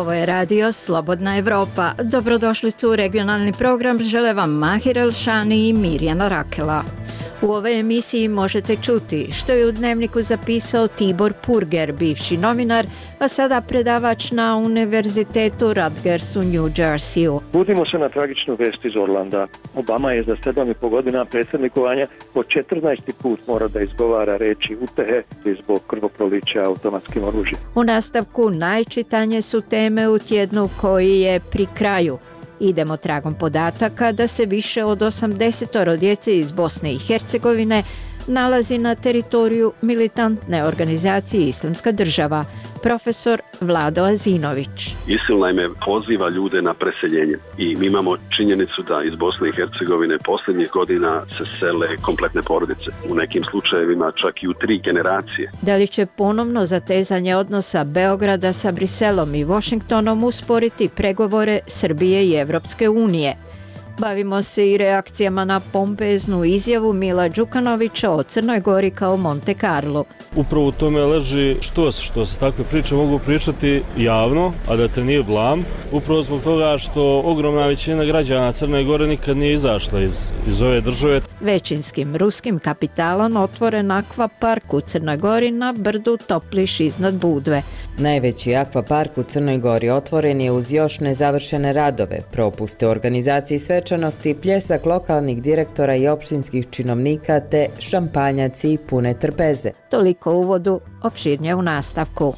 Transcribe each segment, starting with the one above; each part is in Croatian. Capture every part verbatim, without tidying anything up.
Ovo je radio Slobodna Evropa. Dobrodošlicu u regionalni program žele vam Mahir Elšani i Mirjana Rakela. U ovoj emisiji možete čuti što je u Dnevniku zapisao Tibor Purger, bivši novinar, a sada predavač na Univerzitetu Rutgers u New Jerseyu. Budimo se na tragičnu vest iz Orlanda. Obama je za sedam i po godina predsjednikovanja po četrnaesti put mora da izgovara reči utehe zbog krvoprolića automatskim oružjem. U nastavku najčitanje su teme u tjednu koji je pri kraju. Idemo tragom podataka da se više od osamdeset djece iz Bosne i Hercegovine nalazi na teritoriju militantne organizacije Islamska država. Profesor Vlado Azinović. ISIL naime poziva ljude na preseljenje i mi imamo činjenicu da iz Bosne i Hercegovine posljednjih godina se sele kompletne porodice. U nekim slučajevima čak i u tri generacije. Da li će ponovno zatezanje odnosa Beograda sa Briselom i Washingtonom usporiti pregovore Srbije i Evropske unije? Bavimo se i reakcijama na pompeznu izjavu Mila Đukanovića o Crnoj Gori kao Monte Carlo. Upravo u tome leži što se, što se takve priče mogu pričati javno, a da te nije blam. Upravo zbog toga što ogromna većina građana Crne Gore nikad nije izašla iz, iz ove države. Većinskim ruskim kapitalom otvoren akvapark u Crnoj Gori na brdu Topliš iznad Budve. Najveći akvapark u Crnoj Gori otvoren je uz još nezavršene radove, propuste u organizaciji svečanosti, pljesak lokalnih direktora i opštinskih činovnika te šampanjaci i pune trpeze. Toliko u uvodu, opširnije u nastavku.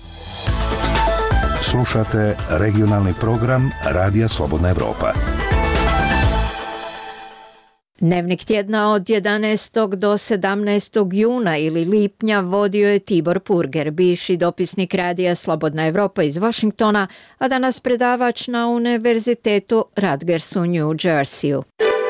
Slušate regionalni program Radija Slobodna Evropa. Dnevnik tjedna od jedanaestog do sedamnaestog juna ili lipnja vodio je Tibor Purger, bivši dopisnik Radija Slobodna Evropa iz Washingtona, a danas predavač na Univerzitetu Rutgers u New Jerseyu.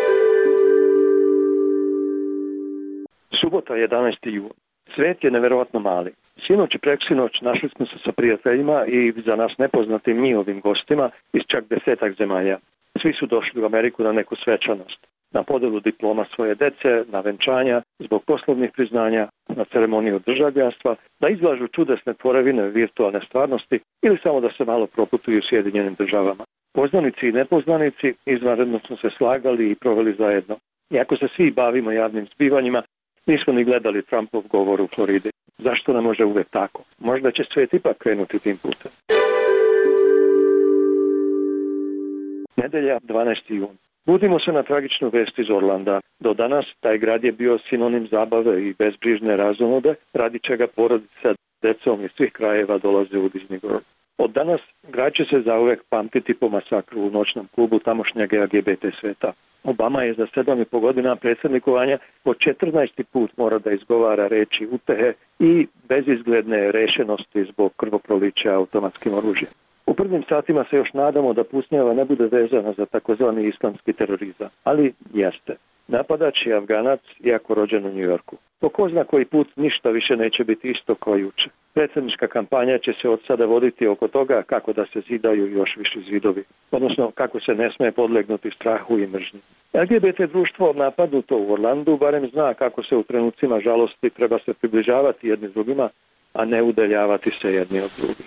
Subota, jedanaesti jun. Svet je neverovatno mali. Sinoć i preksinoć našli smo se sa prijateljima i za nas nepoznatim njihovim gostima iz čak desetak zemalja. Svi su došli u Ameriku na neku svečanost. Na podelu diploma svoje dece, na venčanja, zbog poslovnih priznanja, na ceremoniju državljanstva, da izlažu čudesne tvorevine virtualne stvarnosti ili samo da se malo proputuju u Sjedinjenim državama. Poznanici i nepoznanici izvanredno smo se slagali i proveli zajedno. Iako se svi bavimo javnim zbivanjima, nismo ni gledali Trumpov govor u Floridi. Zašto ne može uvek tako? Možda će svijet ipak krenuti tim putem. Nedelja, dvanaesti jun. Budimo se na tragičnu vest iz Orlanda. Do danas taj grad je bio sinonim zabave i bezbrižne razonode, radi čega porodica decom iz svih krajeva dolaze u Disney World. Od danas grad će se zauvek pamtiti po masakru u noćnom klubu tamošnjeg L G B T sveta. Obama je za sedam i po godina predsjednikovanja po četrnaesti put mora da izgovara reči utehe i bezizgledne rešenosti zbog krvoprolića automatskim oružjem. U prvim satima se još nadamo da pucnjava ne bude vezana za takozvani islamski terorizam, ali jeste. Napadač je Afganac, iako rođen u New Yorku. Po ko zna koji put ništa više neće biti isto kao juče. Predsjednička kampanja će se od sada voditi oko toga kako da se zidaju još viši zidovi, odnosno kako se ne smije podlegnuti strahu i mržnji. L G B T društvo napadnuto u Orlandu barem zna kako se u trenucima žalosti treba se približavati jedni drugima, a ne udaljavati se jedni od drugih.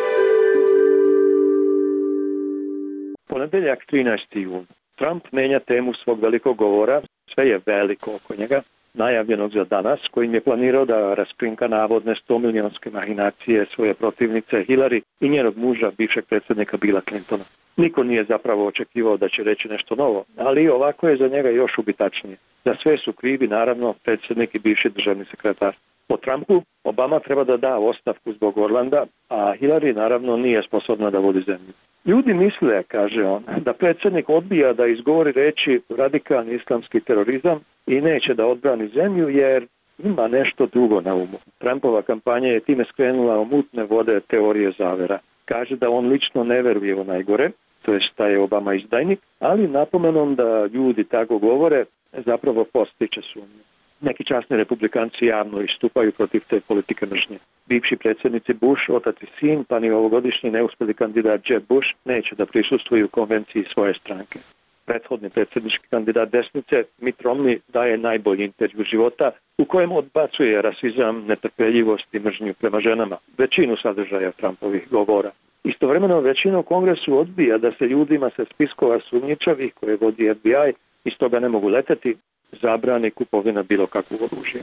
Ponedeljak, trinaesti jun. Trump menja temu svog velikog govora, sve je veliko oko njega, najavljenog za danas, kojim je planirao da raskrinka navodne sto milionske mahinacije svoje protivnice Hillary i njenog muža, bivšeg predsjednika Billa Clintona. Niko nije zapravo očekivao da će reći nešto novo, ali ovako je za njega još ubitačnije. Za sve su krivi, naravno, predsjednik i bivši državni sekretar. Po Trumpu, Obama treba da da ostavku zbog Orlanda, a Hillary naravno nije sposobna da vodi zemlju. Ljudi misle, kaže on, da predsjednik odbija da izgovori reći radikalni islamski terorizam i neće da odbrani zemlju jer ima nešto drugo na umu. Trumpova kampanja je time skrenula u mutne vode teorije zavera. Kaže da on lično ne veruje u najgore, to jest da je Obama izdajnik, ali napomenom da ljudi tako govore zapravo postiče sumnju. Neki časni republikanci javno istupaju protiv te politike mržnje. Bivši predsjednici Bush, otac i sin, pa ni ovogodišnji neuspjeli kandidat Jeb Bush neće da prisustvuju konvenciji svoje stranke. Prethodni predsjednički kandidat desnice Mitt Romney daje najbolji intervju života u kojem odbacuje rasizam, netrpeljivost i mržnju prema ženama, većinu sadržaja Trumpovih govora. Istovremeno većina u Kongresu odbija da se ljudima sa spiskova sumnjičavih koje vodi F B I i stoga ne mogu leteti, zabrani kupovina bilo kakvog oružja.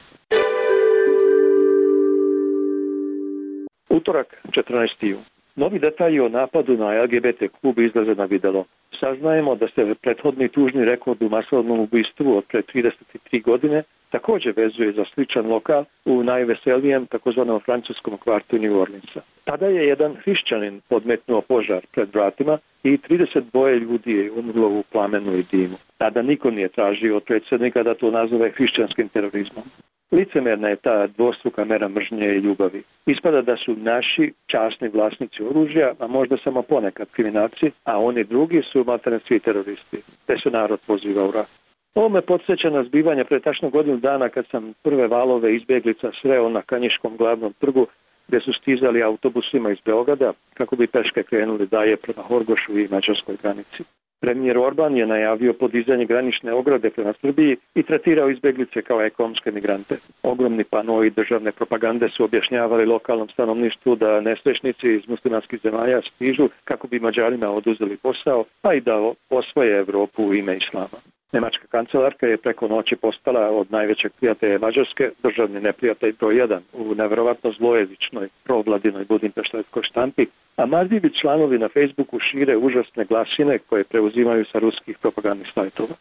Utorak, četrnaesti jun. Novi detalji o napadu na L G B T klub izlaze na videlo. Saznajemo da se prethodni tužni rekord u masovnom ubistvu od pre trideset tri godine također vezuje za sličan lokal u najveselijem takozvanom francuskom kvartu New Orleansa. Tada je jedan hrišćanin podmetnuo požar pred vratima i trideset dva ljudi je umrlo u plamenu i dimu. Tada niko nije tražio od predsjednika da to nazove hrišćanskim terorizmom. Licemerna je ta dvostruka mera mržnje i ljubavi. Ispada da su naši časni vlasnici oružja, a možda samo ponekad kriminalci, a oni drugi su maltene svi teroristi. Te se narod poziva u rat. Ovo me podsjeća na zbivanje pre tačno godinu dana kad sam prve valove izbjeglica sreo na Kanjiškom glavnom trgu gdje su stizali autobusima iz Beograda kako bi peške krenuli dalje prema Horgošu i mađarskoj granici. Premijer Orban je najavio podizanje granične ograde prema Srbiji i tretirao izbjeglice kao ekonomske migrante. Ogromni panoi državne propagande su objašnjavali lokalnom stanovništvu da nesrećnici iz muslimanskih zemalja stižu kako bi Mađarima oduzeli posao, a i da osvoje Evropu u ime islama. Nemačka kancelarka je preko noći postala od najvećeg prijatelja Mađarske državni neprijatelj broj jedan u nevjerovatno zlojezičnoj provladinoj budimpeštanskoj štampi, a marljivi članovi na Facebooku šire užasne glasine koje preuzimaju sa ruskih propagandnih sajtova.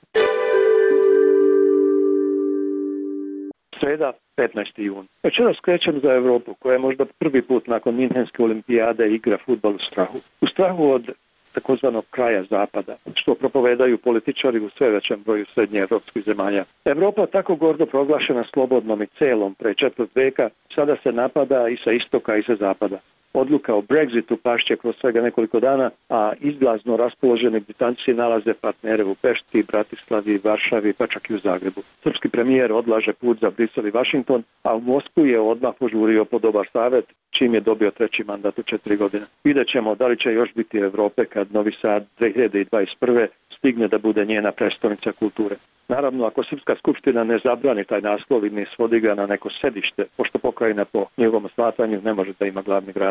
Sreda, petnaesti jun. Večeras krećem za Evropu, koja je možda prvi put nakon Minhenske olimpijade igra fudbal u strahu. U strahu od takozvanog kraja zapada, što propovedaju političari u sve većem broju srednje evropskih zemalja. Evropa, tako gordo proglašena slobodnom i celom pre četvrt veka, sada se napada i sa istoka i sa zapada. Odluka o Brexitu pašće kroz svega nekoliko dana, a izglazno raspoloženi Britanci nalaze partnere u Pešti, Bratislavi, Varšavi, pa čak i u Zagrebu. Srpski premijer odlaže put za Brisel i Washington, a u Moskvu je odmah požurio po dobar savjet, čim je dobio treći mandat u četiri godine. Vidjet ćemo da li će još biti Evrope kad Novi Sad dve hiljade dvadeset prve stigne da bude njena prestolnica kulture. Naravno, ako Srpska skupština ne zabrani taj naslov i ne svodi ga na neko sedište, pošto pokrajina po njegovom shvatanju ne može da ima glavni grad.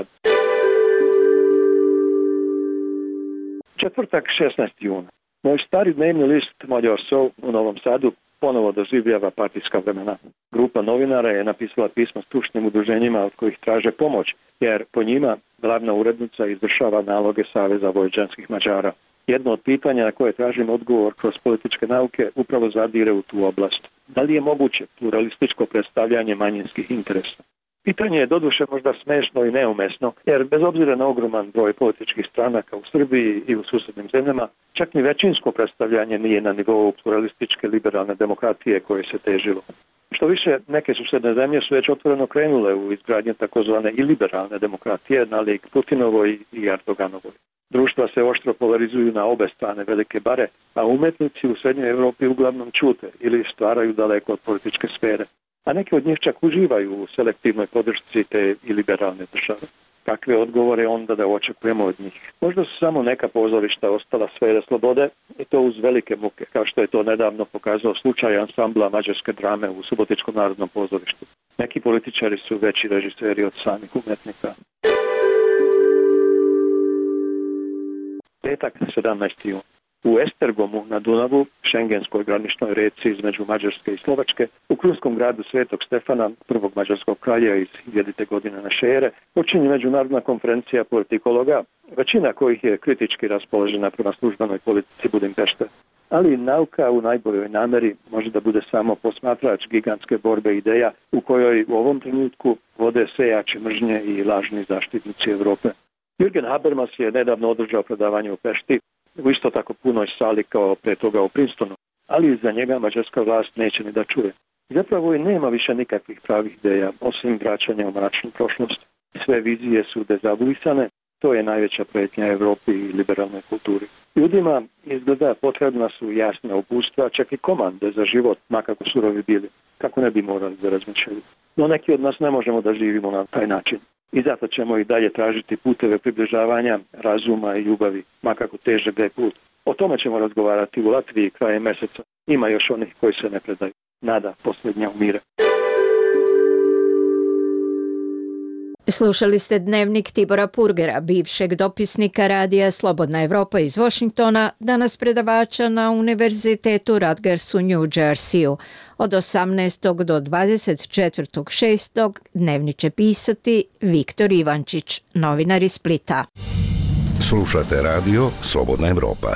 Četvrtak, šesnaesti jun. Moj stari dnevni list Mađar Sov u Novom Sadu ponovo doživljava partijska vremena. Grupa novinara je napisala pismo stručnim udruženjima od kojih traže pomoć, jer po njima glavna urednica izvršava naloge Saveza vojvođanskih Mađara. Jedno od pitanja na koje tražim odgovor kroz političke nauke upravo zadire u tu oblast. Da li je moguće pluralističko predstavljanje manjinskih interesa? Pitanje je doduše možda smešno i neumesno, jer bez obzira na ogroman broj političkih stranaka u Srbiji i u susjednim zemljama, čak ni većinsko predstavljanje nije na nivou pluralističke liberalne demokratije koje se težilo. Što više, neke susjedne zemlje su već otvoreno krenule u izgradnje takozvane i liberalne demokratije na lik Putinovoj i Erdoganovoj. Društva se oštro polarizuju na obe strane velike bare, a umetnici u Srednjoj Evropi uglavnom ćute ili stvaraju daleko od političke sfere. A neki od njih čak uživaju u selektivnoj podršci te i liberalne države. Kakve odgovore onda da očekujemo od njih? Možda su samo neka pozorišta ostala sfere slobode i to uz velike muke, kao što je to nedavno pokazao slučaj ansambla mađarske drame u Subotičkom narodnom pozorištu. Neki političari su veći režiseri od samih umetnika. Petak, sedamnaesti jun. U Esztergomu na Dunavu, šengenskoj graničnoj reci između Mađarske i Slovačke, u krunskom gradu Svetog Stefana, prvog mađarskog kralja iz hiljadite godine naše ere, počinje međunarodna konferencija politikologa, većina kojih je kritički raspoložena prema službenoj politici Budimpešte. Ali nauka u najboljoj nameri može da bude samo posmatrač gigantske borbe ideja u kojoj u ovom trenutku vode sejači mržnje i lažni zaštitnici Evrope. Jürgen Habermas je nedavno održao predavanje u Pešti, u isto tako punoj sali kao pre toga u Princetonu, ali za njega mađarska vlast neće ni da čuje. Zapravo i nema više nikakvih pravih ideja, osim vraćanja u mračnu prošlost. Sve vizije su dezavuisane, to je najveća pretnja Evropi i liberalnoj kulturi. Ljudima izgleda potrebna su jasna upustva, čak i komande za život, makako surovi bili, kako ne bi morali da razmišljaju. No neki od nas ne možemo da živimo na taj način. I zato ćemo i dalje tražiti puteve približavanja, razuma i ljubavi, makako teže da je put. O tome ćemo razgovarati u Latviji krajem meseca. Ima još onih koji se ne predaju. Nada posljednja umire. Slušali ste dnevnik Tibora Purgera, bivšeg dopisnika radija Slobodna Evropa iz Washingtona, danas predavača na Univerzitetu Rutgers u New Jerseyu. Od osamnaestog do dvadeset četvrtog šestog dnevnik će pisati Viktor Ivančić, novinar iz Splita. Slušate radio Slobodna Evropa.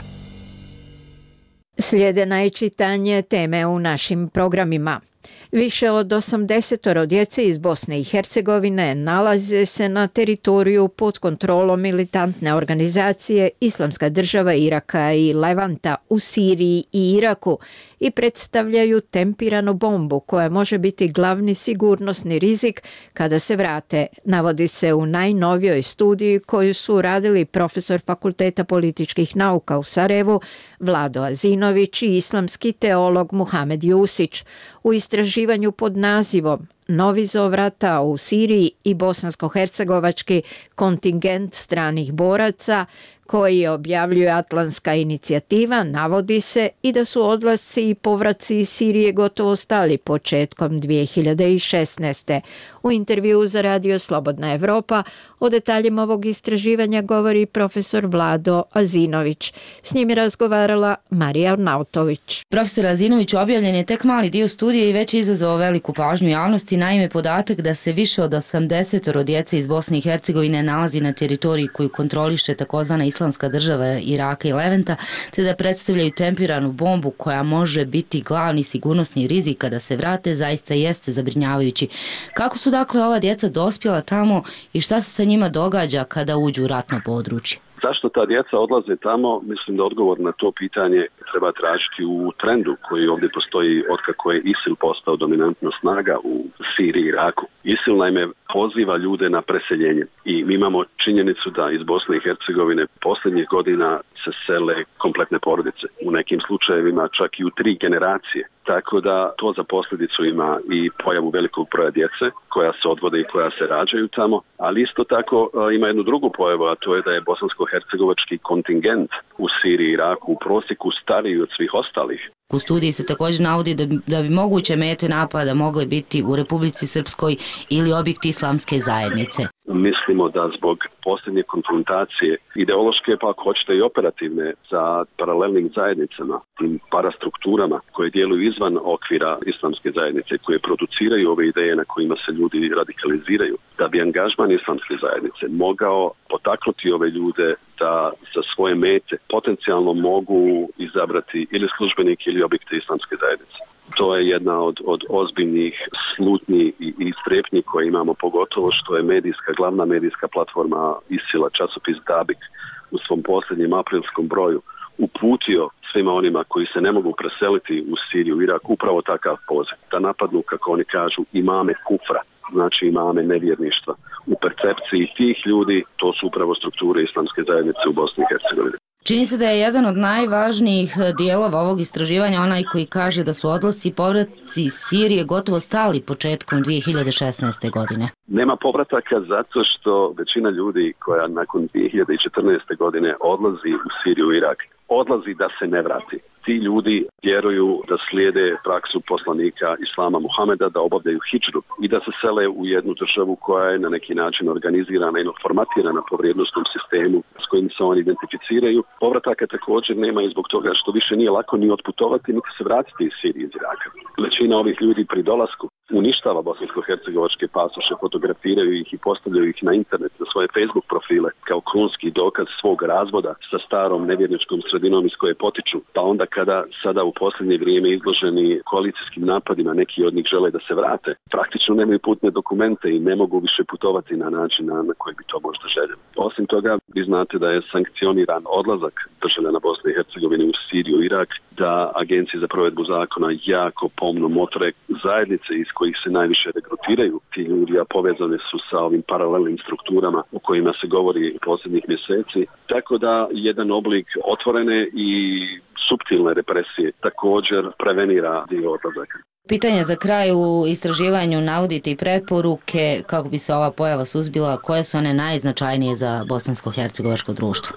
Slijede najčitanje teme u našim programima. Više od osamdeset djece iz Bosne i Hercegovine nalaze se na teritoriju pod kontrolom militantne organizacije Islamska država Iraka i Levanta u Siriji i Iraku i predstavljaju tempiranu bombu koja može biti glavni sigurnosni rizik kada se vrate, navodi se u najnovijoj studiji koju su radili profesor Fakulteta političkih nauka u Sarajevu Vlado Azinović i islamski teolog Muhamed Jusić u istraživanju pod nazivom Novi zovrata u Siriji i bosansko-hercegovački kontingent stranih boraca koji objavljuje Atlantska inicijativa, navodi se i da su odlasci i povraci iz Sirije gotovo stali početkom dvije hiljade šesnaeste. U intervjuu za radio Slobodna Evropa o detaljima ovog istraživanja govori profesor Vlado Azinović. S njim je razgovarala Marija Arnautović. Profesor Azinović, objavljen je tek mali dio studije i već je izazvao veliku pažnju javnosti. Naime, podatak da se više od osamdeset djece iz Bosne i Hercegovine nalazi na teritoriji koju kontroliše takozvana Islamska država Iraka i Levanta, te da predstavljaju tempiranu bombu koja može biti glavni sigurnosni rizik kada se vrate, zaista jeste zabrinjavajući. Kako su dakle ova djeca dospjela tamo i šta se sa njima događa kada uđu u ratno područje? Zašto ta djeca odlaze tamo? Mislim da odgovor na to pitanje treba tražiti u trendu koji ovdje postoji otkako je ISIL postao dominantna snaga u Siriji i Iraku. ISIL naime poziva ljude na preseljenje i mi imamo činjenicu da iz Bosne i Hercegovine posljednjih godina se sele kompletne porodice. U nekim slučajevima čak i u tri generacije. Tako da to za posljedicu ima i pojavu velikog broja djece koja se odvode i koja se rađaju tamo, ali isto tako ima jednu drugu pojavu, a to je da je bosansko-hercegovački kontingent u Siriji i Iraku u prosjeku stariji od svih ostalih. U studiji se također navodi da bi, da bi moguće mete napada mogle biti u Republici Srpskoj ili objekti islamske zajednice. Mislimo da zbog posljednje konfrontacije ideološke, pa ako hoćete i operativne, za paralelnim zajednicama, tim parastrukturama koje djeluju izvan okvira islamske zajednice, koje produciraju ove ideje na kojima se ljudi radikaliziraju, da bi angažman islamske zajednice mogao potaknuti ove ljude da za svoje mete potencijalno mogu izabrati ili službenike ili objekte islamske zajednice. To je jedna od, od ozbiljnih slutnji i, i strepnji koje imamo, pogotovo što je medijska, glavna medijska platforma ISIL-a, časopis Dabik, u svom posljednjem aprilskom broju uputio svima onima koji se ne mogu preseliti u Siriju i Irak upravo takav poziv. Da napadnu, kako oni kažu, imame kufra, znači imame nevjerništva. U percepciji tih ljudi to su upravo strukture islamske zajednice u Bosni i Hercegovini. Čini se da je jedan od najvažnijih dijelova ovog istraživanja onaj koji kaže da su odlasci i povratci iz Sirije gotovo stali početkom dvije hiljade šesnaeste. godine. Nema povrataka zato što većina ljudi koja nakon dvije hiljade četrnaeste. godine odlazi u Siriju i Irak, odlazi da se ne vrati. Ti ljudi vjeruju da slijede praksu poslanika Islama Muhameda, da obavljaju hidžru i da se sele u jednu državu koja je na neki način organizirana i formatirana po vrijednosnom sistemu s kojim se oni identificiraju. Povrataka također nema i zbog toga što više nije lako ni otputovati, niti se vratiti iz Sirije iz Iraka. Većina ovih ljudi pri dolasku uništava bosansko-hercegovačke pasoše, fotografiraju ih i postavljaju ih na internet, na svoje Facebook profile kao krunski dokaz svog razvoda sa starom nevjerničkom sredinom iz koje potiču. Pa onda kada sada u posljednje vrijeme izloženi koalicijskim napadima, neki od njih žele da se vrate, praktično nemaju putne dokumente i ne mogu više putovati na način na, na koji bi to možda željeli. Osim toga, vi znate da je sankcioniran odlazak državljana Bosne i Hercegovine u Siriju i Irak, da agencije za provedbu zakona jako pomno motre zajednice iz kojih se najviše regrutiraju ti ljudi, a povezane su sa ovim paralelnim strukturama o kojima se govori posljednjih mjeseci. Tako da jedan oblik otvorene i suptilne represije također prevenira dio odlazaka. Pitanje za kraj: u istraživanju navodite i preporuke kako bi se ova pojava suzbila, koje su one najznačajnije za bosansko-hercegovačko društvo? Dakle,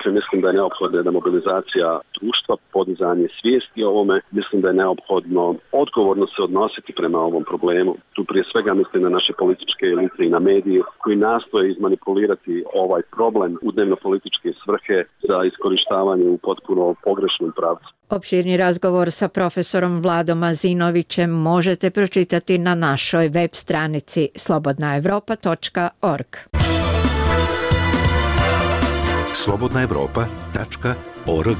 Dakle, mislim da je neophodna jedna mobilizacija društva, podizanje svijesti o ovome. Mislim da je neophodno odgovorno se odnositi prema ovom problemu. Tu prije svega mislim na naše političke elite i na medije koji nastoje izmanipulirati ovaj problem u dnevno-političke svrhe za iskorištavanje u potpuno pogrešnom pravcu. Opširni razgovor sa profesorom Vladom Azinovićem možete pročitati na našoj web stranici slobodna evropa tačka org. slobodna evropa tačka org.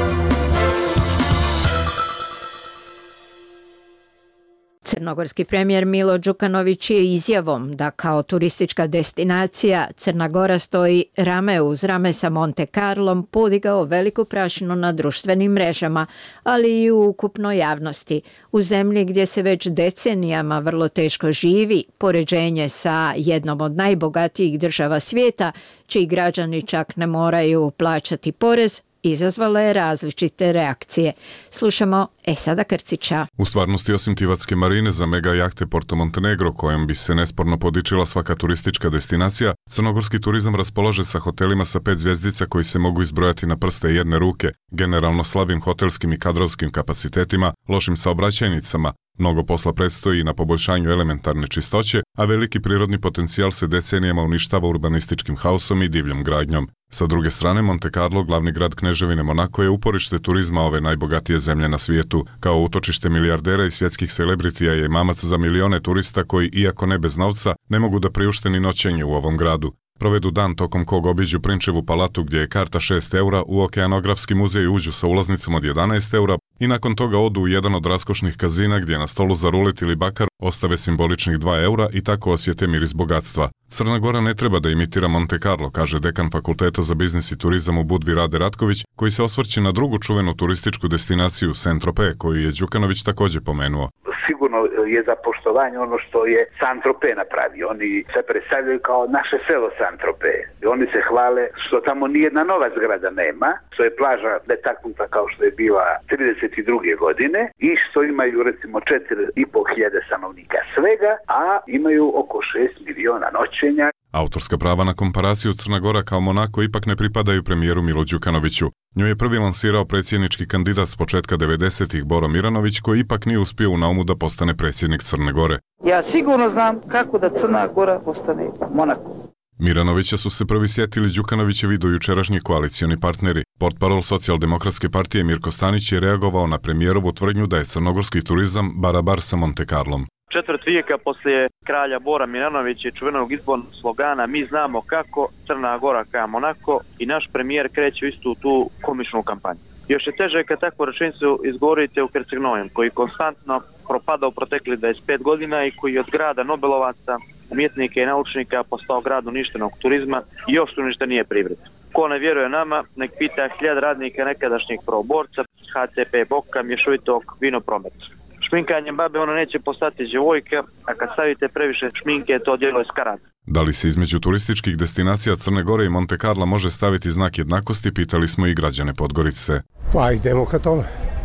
Crnogorski premijer Milo Đukanović je izjavom da kao turistička destinacija Crna Gora stoji rame uz rame sa Monte Carlom podigao veliku prašinu na društvenim mrežama, ali i u ukupnoj javnosti. U zemlji gdje se već decenijama vrlo teško živi, poređenje sa jednom od najbogatijih država svijeta, čiji građani čak ne moraju plaćati porez, izazvala je različite reakcije. Slušamo Esada Krcića. U stvarnosti, osim Tivatske marine za mega jahte Porto Montenegro, kojom bi se nesporno podičila svaka turistička destinacija, crnogorski turizam raspolaže sa hotelima sa pet zvjezdica koji se mogu izbrojati na prste jedne ruke, generalno slabim hotelskim i kadrovskim kapacitetima, lošim saobraćajnicama. Mnogo posla predstoji na poboljšanju elementarne čistoće, a veliki prirodni potencijal se decenijama uništava urbanističkim haosom i divljom gradnjom. Sa druge strane, Monte Carlo, glavni grad Kneževine Monako, je uporište turizma ove najbogatije zemlje na svijetu. Kao utočište milijardera i svjetskih celebritija je mamac za milione turista koji, iako ne bez novca, ne mogu da priušte ni noćenje u ovom gradu. Provedu dan tokom kog obiđu Prinčevu palatu gdje je karta šest eura, u Okeanografski muzej uđu sa ulaznicom od jedanaest eura i nakon toga odu u jedan od raskošnih kazina gdje na stolu za rulet ili bakar ostave simboličnih dva eura i tako osjete miris bogatstva. Crna Gora ne treba da imitira Monte Carlo, kaže dekan Fakulteta za biznis i turizam u Budvi Rade Ratković, koji se osvrće na drugu čuvenu turističku destinaciju Saint-Tropez, koju je Đukanović također pomenuo. Sigurno je za poštovanje ono što je Saint-Tropez napravio. Oni se predstavljaju kao naše selo Saint-Tropez. Oni se hvale što tamo nijedna nova zgrada nema, što je plaža netaknuta kao što je bila trideset druge godine i što imaju recimo četiri i po hiljade stanovnika svega, a imaju oko šest miliona noćenja. Autorska prava na komparaciju Crna Gora kao Monako ipak ne pripadaju premijeru Milu Đukanoviću. Nju je prvi lansirao predsjednički kandidat s početka devedesetih Boro Miranović, koji ipak nije uspio u naumu da postane predsjednik Crne Gore. Ja sigurno znam kako da Crna Gora postane Monako. Miranovića su se prvi sjetili Đukanovićevi dojučerašnji koalicioni partneri. Portparol Socijaldemokratske partije Mirko Stanić je reagovao na premijerovu tvrdnju da je crnogorski turizam barabar sa Monte Carlom. Četvrt vijeka poslije kralja Bora Milanovića i čuvenog izbornog slogana Mi znamo kako, Crna Gora kao Monako, i naš premijer kreće istu tu komičnu kampanju. Još je teže kad takvu rečenicu izgovorite u Herceg-Novom, koji konstantno propada u protekli dvadeset pet godina i koji od grada Nobelovaca, umjetnika i naučnika postao grad uništenog turizma i još uništenije privrede. Ko ne vjeruje nama, nek pita hiljad radnika nekadašnjeg prvoborca, H C P Boka, mješovitog vinoprometa. Šminkanjem babe ona neće postati djevojka, a kad stavite previše šminke, to djelo je skarad. Da li se između turističkih destinacija Crne Gore i Monte Carla može staviti znak jednakosti, pitali smo i građane Podgorice. Pa idemo ka tome.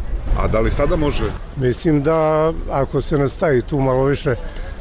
A da li sada može? Mislim da ako se nastavi tu malo više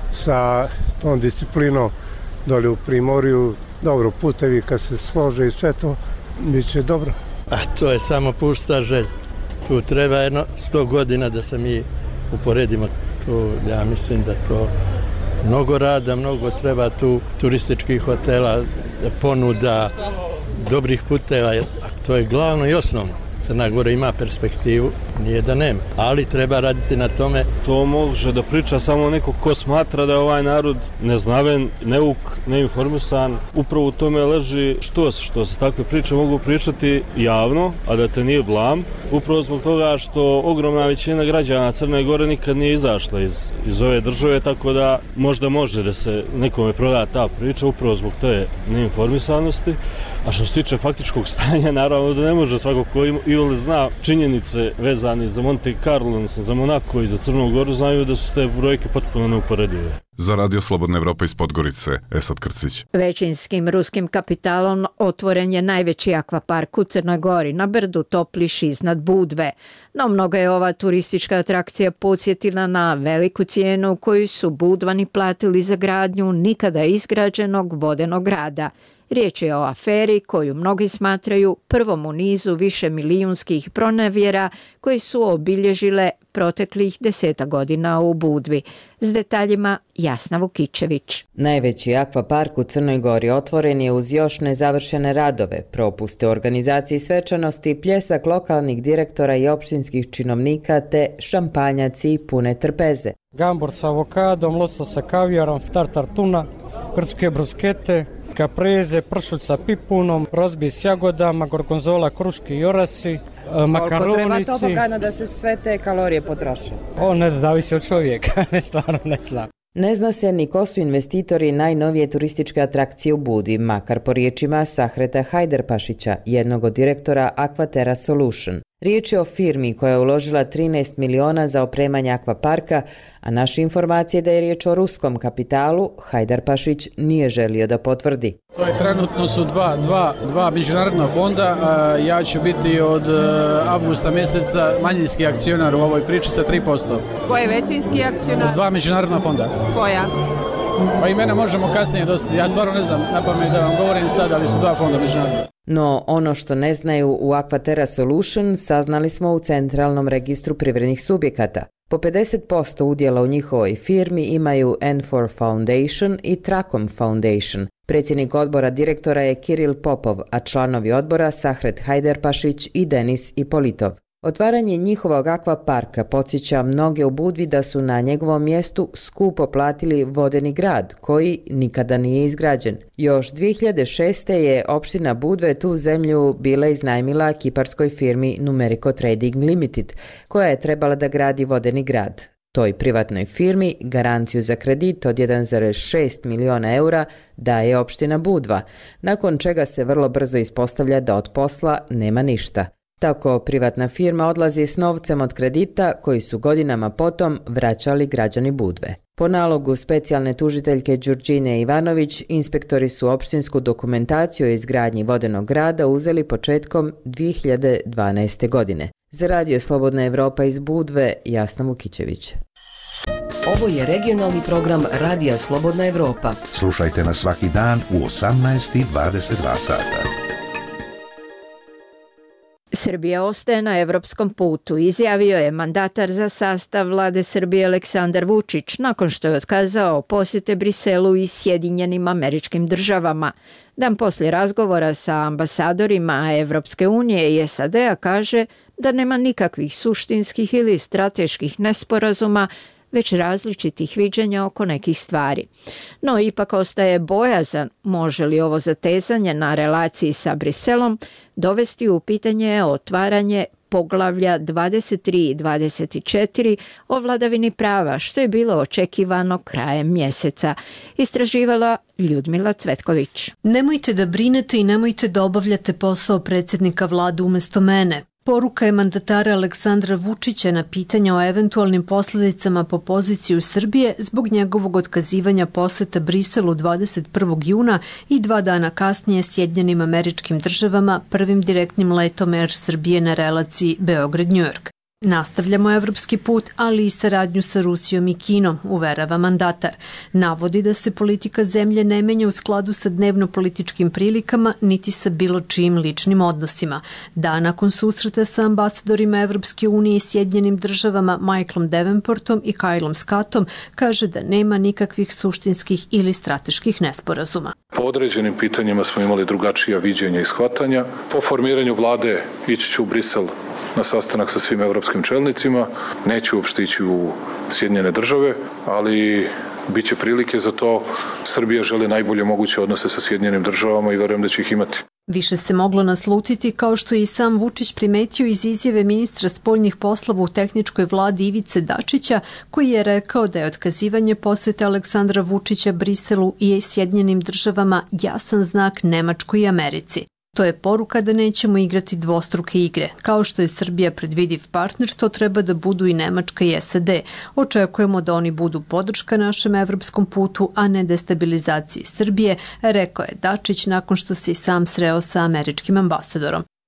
sa tom disciplinom dole u Primorju, dobro, putevi kad se slože i sve to, bit će dobro. A to je samo pušta želj. Tu treba jedno sto godina da se mi uporedimo. Tu, ja mislim da to mnogo rada, mnogo treba tu turističkih hotela, ponuda, dobrih puteva, a to je glavno i osnovno. Crna Gora ima perspektivu, nije da nema, ali treba raditi na tome. To može da priča samo neko ko smatra da je ovaj narod neznaven, neuk, neinformisan. Upravo u tome leži što se, što se takve priče mogu pričati javno, a da te nije blam. Upravo zbog toga što ogromna većina građana Crne Gore nikad nije izašla iz, iz ove države, tako da možda može da se nekome proda ta priča, upravo zbog te neinformisanosti. A što se tiče faktičkog stanja, naravno da ne može svako ko ima ili zna činjenice vezane za Monte Carlo, za Monako i za Crnu Goru, znaju da su te brojke potpuno neuporedive. Za Radio Slobodna Evropa iz Podgorice, Esad Krcić. Većinskim ruskim kapitalom otvoren je najveći akvapark u Crnoj Gori na brdu Topliš iznad Budve. No mnogo je ova turistička atrakcija podsjetila na veliku cijenu koju su Budvani platili za gradnju nikada izgrađenog vodenog grada. Riječ je o aferi koju mnogi smatraju prvom u nizu više milijunskih pronevjera koji su obilježile proteklih deseta godina u Budvi. S detaljima Jasna Vukičević. Najveći akvapark u Crnoj Gori otvoren je uz još nezavršene radove, propuste u organizaciji svečanosti, pljesak lokalnih direktora i opštinskih činovnika te šampanjaci pune trpeze. Gambor sa avokadom, losos sa kavijarom, tartar tuna, grčke bruskete, kapreze, pršut sa pipunom, rozbi s jagodama, gorgonzola, kruške i orasi, makaronici. Koliko treba topogana da se sve te kalorije potroše? O, ne zavisi od čovjeka, ne stvarno ne znam. Ne zna se ni ko su investitori najnovije turističke atrakcije u Budvi, makar po riječima Sahreta Hajderpašića, jednog od direktora Aquaterra Solution. Riječ je o firmi koja je uložila trinaest miliona za opremanje akvaparka, a naše informacije da je riječ o ruskom kapitalu, Hajdarpašić nije želio da potvrdi. To je trenutno su dva, dva, dva međunarodna fonda, a ja ću biti od avgusta mjeseca manjinski akcionar u ovoj priči sa tri posto. Ko je većinski akcionar? Dva međunarodna fonda. Koja? Pa imena možemo kasnije dosta, ja stvarno ne znam napamet da vam govorim sad, ali su dva fonda međunarodna. No, ono što ne znaju u Aquaterra Solution saznali smo u Centralnom registru privrednih subjekata. Po pedeset posto udjela u njihovoj firmi imaju N four Foundation i Tracom Foundation. Predsjednik odbora direktora je Kiril Popov, a članovi odbora Sahret Hajderpašić i Denis Ipolitov. Otvaranje njihovog akvaparka podsjeća mnoge u Budvi da su na njegovom mjestu skupo platili vodeni grad, koji nikada nije izgrađen. Još dvije hiljade šeste. je opština Budve tu zemlju bila iznajmila kiparskoj firmi Numerico Trading Limited, koja je trebala da gradi vodeni grad. Toj privatnoj firmi garanciju za kredit od jedan zarez šest miliona eura daje opština Budva, nakon čega se vrlo brzo ispostavlja da od posla nema ništa. Tako privatna firma odlazi s novcem od kredita koji su godinama potom vraćali građani Budve. Po nalogu specijalne tužiteljke Đurđine Ivanović, inspektori su opštinsku dokumentaciju o izgradnji vodenog grada uzeli početkom dvije hiljade dvanaeste. godine. Za Radio Slobodna Evropa iz Budve, Jasna Vukičević. Ovo je regionalni program Radija Slobodna Evropa. Slušajte nas svaki dan u osamnaest i dvadeset dva sata. Srbija ostaje na evropskom putu, izjavio je mandatar za sastav vlade Srbije Aleksandar Vučić nakon što je otkazao posjete Briselu i Sjedinjenim Američkim Državama. Dan poslije razgovora sa ambasadorima Evropske unije i S A D-a kaže da nema nikakvih suštinskih ili strateških nesporazuma, već različitih viđenja oko nekih stvari. No, ipak ostaje bojazan može li ovo zatezanje na relaciji sa Briselom dovesti u pitanje otvaranje poglavlja dvadeset tri i dvadeset četiri o vladavini prava, što je bilo očekivano krajem mjeseca. Istraživala Ljudmila Cvetković. Nemojte da brinete i nemojte da obavljate posao predsjednika vlade umjesto mene. Poruka je mandatara Aleksandra Vučića na pitanja o eventualnim posljedicama po poziciju Srbije zbog njegovog otkazivanja poseta Briselu dvadeset prvog juna i dva dana kasnije Sjedinjenim Američkim Državama prvim direktnim letom Air Srbije na relaciji Beograd-New York. Nastavljamo evropski put, ali i saradnju sa Rusijom i Kinom, uverava mandatar. Navodi da se politika zemlje ne menja u skladu sa dnevno-političkim prilikama, niti sa bilo čijim ličnim odnosima. Da, nakon susreta sa ambasadorima Evropske unije i Sjedinjenim Državama Michaelom Davenportom i Kylom Scottom, kaže da nema nikakvih suštinskih ili strateških nesporazuma. Po određenim pitanjima smo imali drugačija viđenja i shvatanja. Po formiranju vlade ići ću u Brisel na sastanak sa svim evropskim čelnicima. Neću uopšte ići u Sjedinjene Države, ali bit će prilike za to. Srbija želi najbolje moguće odnose sa Sjedinjenim Državama i verujem da će ih imati. Više se moglo naslutiti, kao što je i sam Vučić primetio iz izjave ministra spoljnih poslova u tehničkoj vladi Ivice Dačića, koji je rekao da je otkazivanje posete Aleksandra Vučića Briselu i Sjedinjenim Državama jasan znak Nemačkoj i Americi. To je poruka da nećemo igrati dvostruke igre. Kao što je Srbija predvidiv partner, to treba da budu i Nemačka i S A D. Očekujemo da oni budu podrška našem evropskom putu, a ne destabilizaciji Srbije, rekao je Dačić nakon što se i sam sreo sa američkim ambasadorom.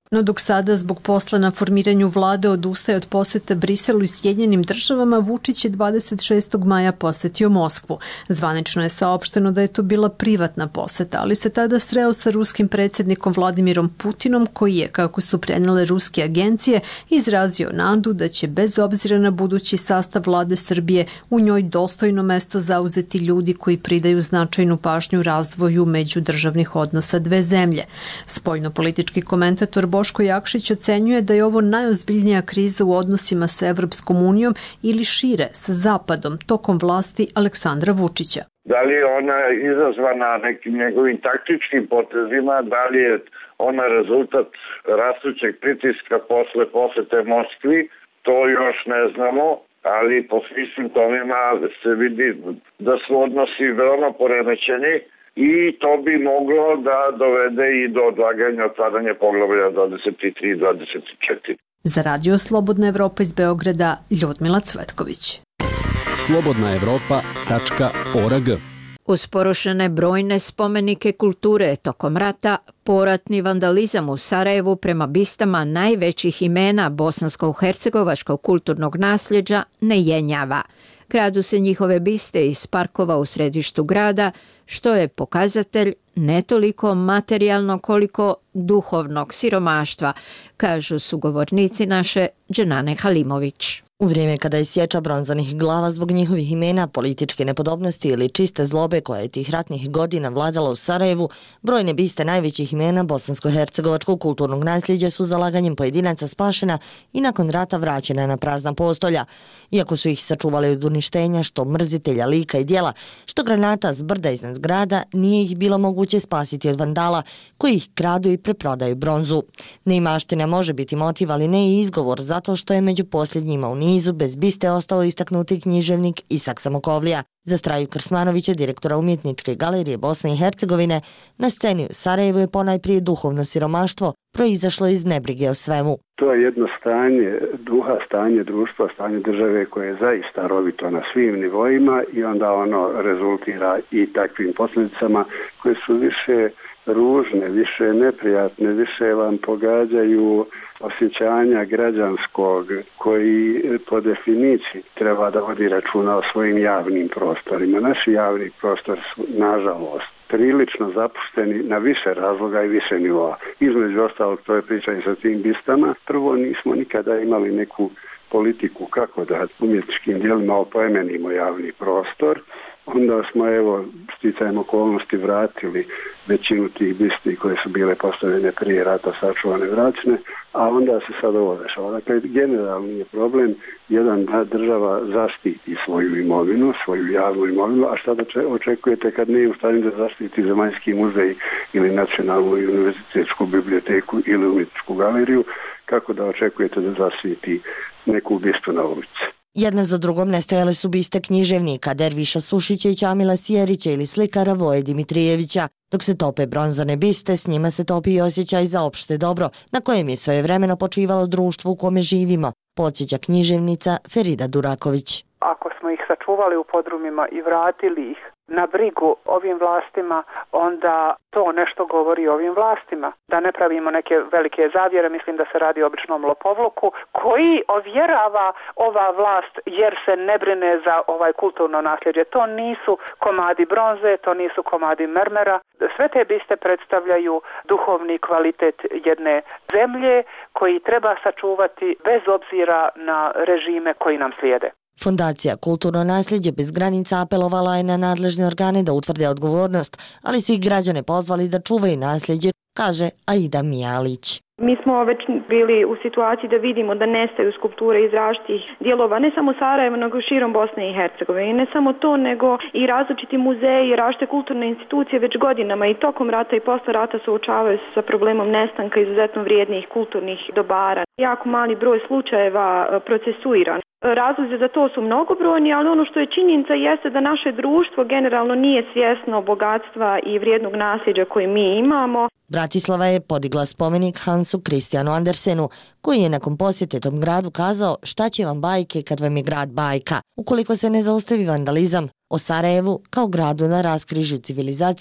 No dok sada zbog posla na formiranju vlade odustaje od poseta Briselu i Sjedinjenim državama, Vučić je dvadeset šestog maja posetio Moskvu. Zvanično je saopšteno da je to bila privatna poseta, ali se tada sreo sa ruskim predsjednikom Vladimirom Putinom, koji je, kako su prenele ruske agencije, izrazio nadu da će bez obzira na budući sastav vlade Srbije u njoj dostojno mesto zauzeti ljudi koji pridaju značajnu pažnju razvoju međudržavnih odnosa dve zemlje. Spoljnopolitički komentator Boško Jakšić ocenjuje da je ovo najozbiljnija kriza u odnosima sa Evropskom unijom ili šire sa Zapadom tokom vlasti Aleksandra Vučića. Da li je ona izazvana nekim njegovim taktičkim potezima, da li je ona rezultat rastućeg pritiska posle posete Moskvi, to još ne znamo, ali po svim simptomima se vidi da su odnosi veoma poremećeni i to bi moglo da dovede i do odlaganja otvaranja poglavlja dvadeset tri i dvadeset četiri. Za Radio Slobodna Evropa iz Beograda, Ljudmila Cvetković. slobodna evropa tačka org. Uz porušene brojne spomenike kulture tokom rata, poratni vandalizam u Sarajevu prema bistama najvećih imena bosansko-hercegovačkog kulturnog nasljeđa ne jenjava. Kradu se njihove biste iz parkova u središtu grada, što je pokazatelj ne toliko materijalno koliko duhovnog siromaštva, kažu sugovornici naše Dženane Halimović. U vrijeme kada je sječa bronzanih glava zbog njihovih imena, političke nepodobnosti ili čiste zlobe koja je tih ratnih godina vladala u Sarajevu, brojne biste najvećih imena bosansko-hercegovačkog kulturnog nasljeđa su zalaganjem pojedinaca spašena i nakon rata vraćena na prazna postolja. Iako su ih sačuvali od uništenja, što mrzitelja lika i djela, što granata s brda iznad grada, nije ih bilo moguće spasiti od vandala koji ih kradu i preprodaju bronzu. Neimaština može biti motiv, ali ne i izgovor, zato što je među posljednjima u nizu bez biste ostao istaknuti književnik Isak Samokovlija. Za Straju Krsmanovića, direktora Umjetničke galerije Bosne i Hercegovine, na sceni u Sarajevu je ponajprije duhovno siromaštvo proizašlo iz nebrige o svemu. To je jedno stanje duha, stanje društva, stanje države koje je zaista rovito na svim nivoima i onda ono rezultira i takvim posljedicama koje su više ružne, više neprijatne, više vam pogađaju osjećanja građanskog koji po definiciji treba da vodi računa o svojim javnim prostorima. Naši javni prostori su, nažalost, prilično zapušteni na više razloga i više nivoa. Između ostalog, to je priča i sa tim bistama. Prvo, nismo nikada imali neku politiku kako da umjetničkim dijelima opoimenimo javni prostor. Onda smo, evo, sticajem okolnosti vratili većinu tih bisti koje su bile postavljene prije rata, sačuvane, vraćene, a onda se sad ovo dešava. Dakle, generalni je problem jedan da država zaštiti svoju imovinu, svoju javnu imovinu, a šta da očekujete kad nije u stanju da zaštiti Zemaljski muzej ili Nacionalnu i univerzitetsku biblioteku ili umjetničku galeriju, kako da očekujete da zaštiti neku bistu na ulici? Jedna za drugom nestajale su biste književnika Derviša Sušića i Ćamila Sjerića ili slikara Voje Dimitrijevića. Dok se tope bronzane biste, s njima se topi i osjećaj za opšte dobro, na kojem je svojevremeno počivalo društvo u kome živimo, podsjeća književnica Ferida Duraković. Ako smo ih sačuvali u podrumima i vratili ih na brigu ovim vlastima, onda to nešto govori o ovim vlastima. Da ne pravimo neke velike zavjere, mislim da se radi o običnom lopovluku koji ovjerava ova vlast jer se ne brine za ovaj kulturno nasljeđe. To nisu komadi bronze, to nisu komadi mermera. Sve te biste predstavljaju duhovni kvalitet jedne zemlje koji treba sačuvati bez obzira na režime koji nam slijede. Fondacija Kulturno nasljeđe bez granica apelovala je na nadležne organe da utvrde odgovornost, ali svi građane pozvali da čuvaju nasljeđe, kaže Aida Mijalić. Mi smo već bili u situaciji da vidimo da nestaju skulpture iz različitih dijelova, ne samo Sarajeva, nego širom Bosne i Hercegovine. I ne samo to, nego i različiti muzeji i različite kulturne institucije već godinama i tokom rata i posle rata suočavaju se sa problemom nestanka izuzetno vrijednih kulturnih dobara. Jako mali broj slučajeva procesuiran. Razlozi za to su mnogobrojni, ali ono što je činjenica jeste da naše društvo generalno nije svjesno bogatstva i vrijednog nasljeđa koje mi imamo. Bratislava je podigla spomenik Hansu Kristijanu Andersenu, koji je nakon posjete tom gradu kazao šta će vam bajke kad vam je grad bajka, ukoliko se ne zaustavi vandalizam. O Sarajevu, kao gradu na raskrižju civilizacija,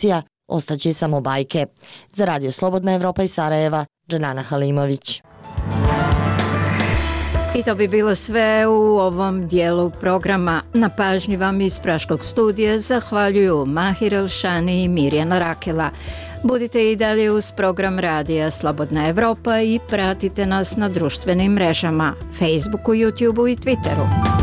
ostaće samo bajke. Za Radio Slobodna Evropa iz Sarajeva, Dženana Halimović. I to bi bilo sve u ovom dijelu programa. Na pažnji vam iz Praškog studija zahvaljuju Mahir Elšani i Mirjana Rakela. Budite i dalje uz program Radija Slobodna Evropa i pratite nas na društvenim mrežama, Facebooku, YouTubeu i Twitteru.